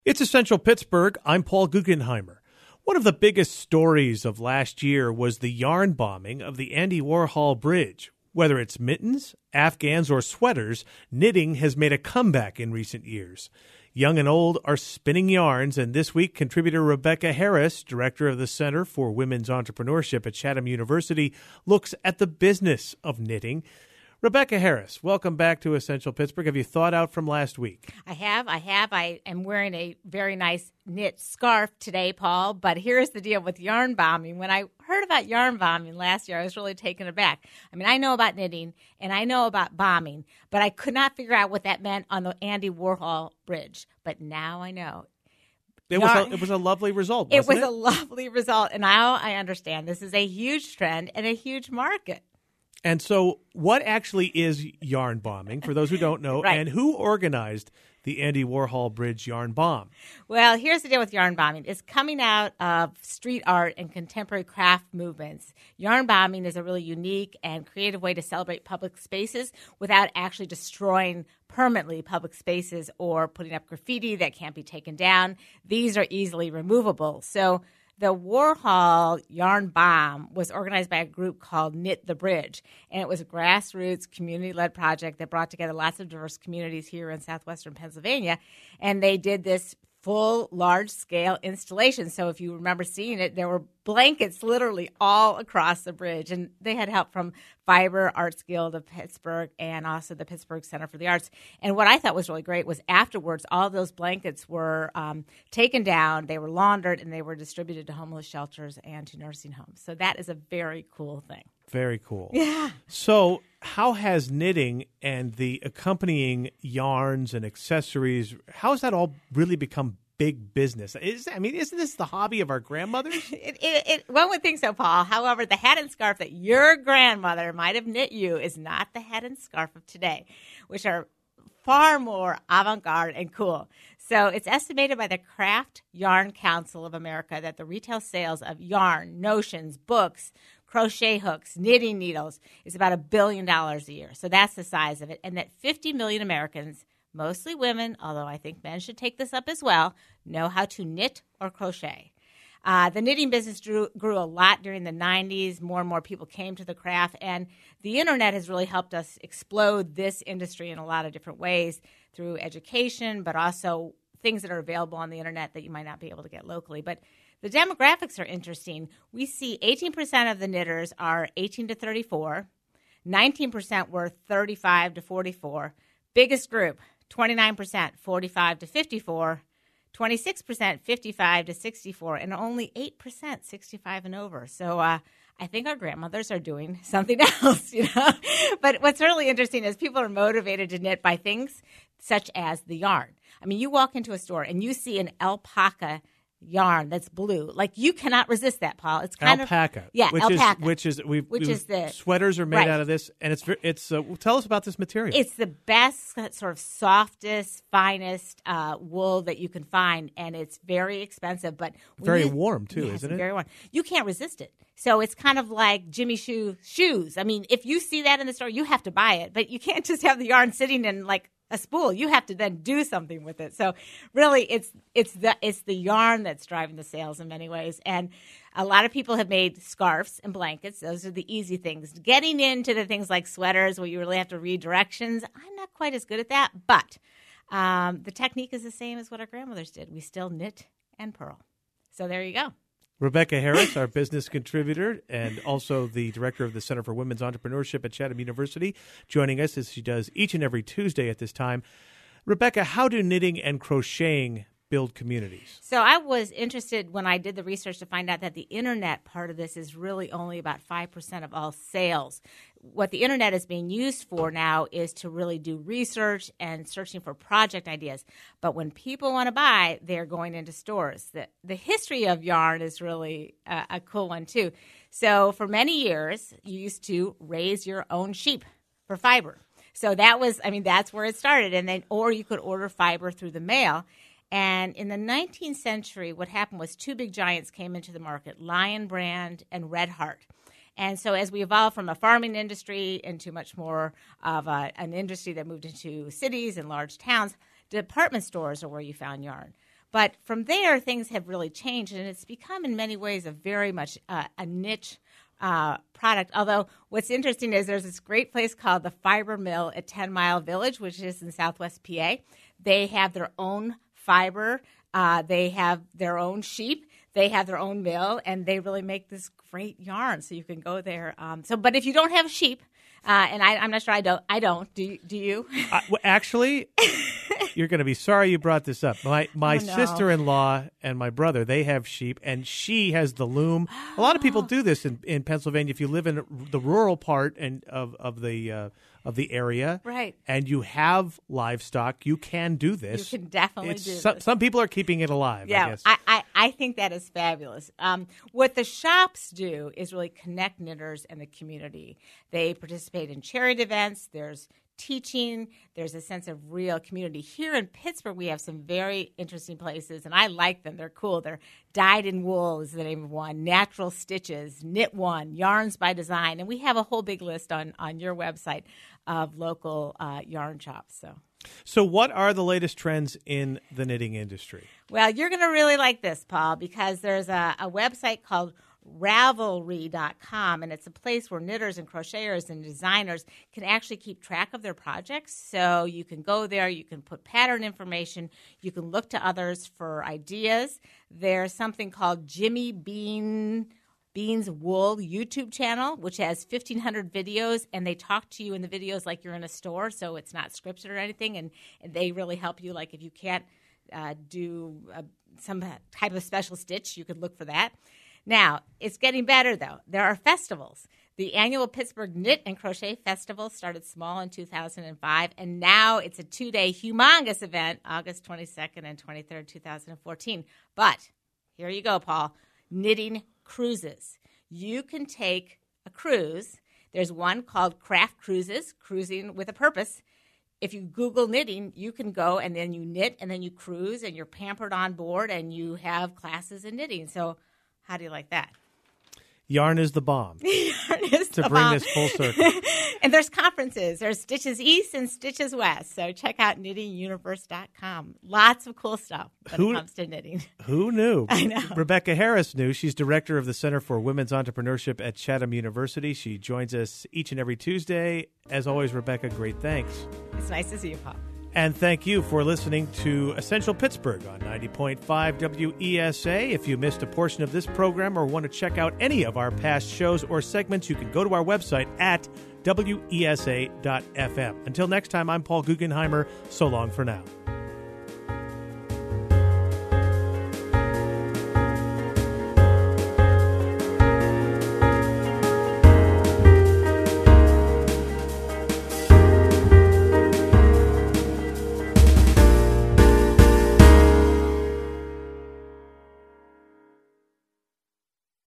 It's Essential Pittsburgh. I'm Paul Guggenheimer. One of the biggest stories of last year was the yarn bombing of the Andy Warhol Bridge. Whether it's mittens, afghans, or sweaters, knitting has made a comeback in recent years. Young and old are spinning yarns, and this week, contributor Rebecca Harris, director of the Center for Women's Entrepreneurship at Chatham University, looks at the business of knitting. Rebecca Harris, welcome back to Essential Pittsburgh. Have you thought out from last week? I have. I am wearing a very nice knit scarf today, Paul. But here's the deal with yarn bombing. When I heard about yarn bombing last year, I was really taken aback. I mean, I know about knitting and I know about bombing, but I could not figure out what that meant on the Andy Warhol Bridge. But now I know. It was a lovely result, wasn't it? It was a lovely result, and now I understand this is a huge trend and a huge market. And so what actually is yarn bombing, for those who don't know, Right. and who organized the Andy Warhol Bridge yarn bomb? Well, here's the deal with yarn bombing. It's coming out of street art and contemporary craft movements. Yarn bombing is a really unique and creative way to celebrate public spaces without actually destroying permanently public spaces or putting up graffiti that can't be taken down. These are easily removable. So the Warhol Yarn Bomb was organized by a group called Knit the Bridge, and it was a grassroots, community-led project that brought together lots of diverse communities here in southwestern Pennsylvania, and they did this full, large-scale installation. So if you remember seeing it, there were blankets literally all across the bridge, and they had help from Fiber Arts Guild of Pittsburgh and also the Pittsburgh Center for the Arts. And what I thought was really great was afterwards, all of those blankets were taken down, they were laundered, and they were distributed to homeless shelters and to nursing homes. So that is a very cool thing. Very cool. Yeah. So how has knitting and the accompanying yarns and accessories, how has that all really become big business? Isn't this the hobby of our grandmothers? One would think so, Paul. However, the hat and scarf that your grandmother might have knit you is not the hat and scarf of today, which are far more avant-garde and cool. So it's estimated by the Craft Yarn Council of America that the retail sales of yarn, notions, books, crochet hooks, knitting needles is about $1 billion a year. So that's the size of it. And that 50 million Americans, mostly women, although I think men should take this up as well, know how to knit or crochet. The knitting business grew a lot during the 90s. More and more people came to the craft, and the internet has really helped us explode this industry in a lot of different ways through education, but also things that are available on the internet that you might not be able to get locally. But the demographics are interesting. We see 18% of the knitters are 18 to 34, 19% were 35 to 44. Biggest group, 29%, 45 to 54, 26%, 55 to 64, and only 8%, 65 and over. So I think our grandmothers are doing something else, But what's really interesting is people are motivated to knit by things such as the yarn. I mean, you walk into a store and you see an alpaca yarn that's blue. Like, you cannot resist that, Paul. It's kind alpaca. Alpaca. Which is the sweaters are made right. out of this, and it's tell us about this material. It's the best, sort of softest, finest wool that you can find, and it's very expensive, but very warm too, yes, isn't it? Very warm. You can't resist it. So it's kind of like Jimmy Choo shoes. I mean, if you see that in the store, you have to buy it, but you can't just have the yarn sitting in like a spool. You have to then do something with it. So really, it's the yarn that's driving the sales in many ways. And a lot of people have made scarves and blankets. Those are the easy things. Getting into the things like sweaters where you really have to read directions, I'm not quite as good at that. But the technique is the same as what our grandmothers did. We still knit and purl. So there you go. Rebecca Harris, our business contributor and also the director of the Center for Women's Entrepreneurship at Chatham University, joining us as she does each and every Tuesday at this time. Rebecca, how do knitting and crocheting build communities? So I was interested when I did the research to find out that the internet part of this is really only about 5% of all sales. What the internet is being used for now is to really do research and searching for project ideas. But when people want to buy, they're going into stores. The history of yarn is really a cool one too. So for many years, you used to raise your own sheep for fiber. So that's where it started. And then, or you could order fiber through the mail. And in the 19th century, what happened was two big giants came into the market, Lion Brand and Red Heart. And so as we evolved from a farming industry into much more of an industry that moved into cities and large towns, department stores are where you found yarn. But from there, things have really changed, and it's become in many ways a very much a niche product. Although what's interesting is there's this great place called the Fiber Mill at 10 Mile Village, which is in Southwest PA. They have their own fiber. They have their own sheep. They have their own mill, and they really make this great yarn. So you can go there. But if you don't have sheep, and I'm not sure I don't. Do you? Actually, you're going to be sorry you brought this up. My sister-in-law and my brother, they have sheep, and she has the loom. A lot of people do this in Pennsylvania. If you live in the rural part of the area, right, and you have livestock, you can do this. You can definitely do this. Some people are keeping it alive. Yeah, I guess. I think that is fabulous. What the shops do is really connect knitters and the community. They participate in charity events. There's teaching. There's a sense of real community. Here in Pittsburgh, we have some very interesting places, and I like them. They're cool. They're Dyed in Wool is the name of one, Natural Stitches, Knit One, Yarns by Design, and we have a whole big list on your website of local yarn shops. So what are the latest trends in the knitting industry? Well, you're going to really like this, Paul, because there's a website called Ravelry.com, and it's a place where knitters and crocheters and designers can actually keep track of their projects. So you can go there, you can put pattern information, you can look to others for ideas. There's something called Jimmy Bean's Wool YouTube channel, which has 1,500 videos, and they talk to you in the videos like you're in a store, so it's not scripted or anything, and they really help you. Like if you can't do some type of special stitch, you could look for that. Now, it's getting better, though. There are festivals. The annual Pittsburgh Knit and Crochet Festival started small in 2005, and now it's a 2-day humongous event, August 22nd and 23rd, 2014. But here you go, Paul, knitting cruises. You can take a cruise. There's one called Craft Cruises, Cruising with a Purpose. If you Google knitting, you can go and then you knit and then you cruise and you're pampered on board and you have classes in knitting. So how do you like that? Yarn is the bomb. Yarn is to the bring bomb. this full circle. And there's conferences. There's Stitches East and Stitches West. So check out knittinguniverse.com. Lots of cool stuff when it comes to knitting. Who knew? I know. Rebecca Harris knew. She's director of the Center for Women's Entrepreneurship at Chatham University. She joins us each and every Tuesday. As always, Rebecca, great thanks. It's nice to see you, Paul. And thank you for listening to Essential Pittsburgh on 90.5 WESA. If you missed a portion of this program or want to check out any of our past shows or segments, you can go to our website at WESA.FM. Until next time, I'm Paul Guggenheimer. So long for now.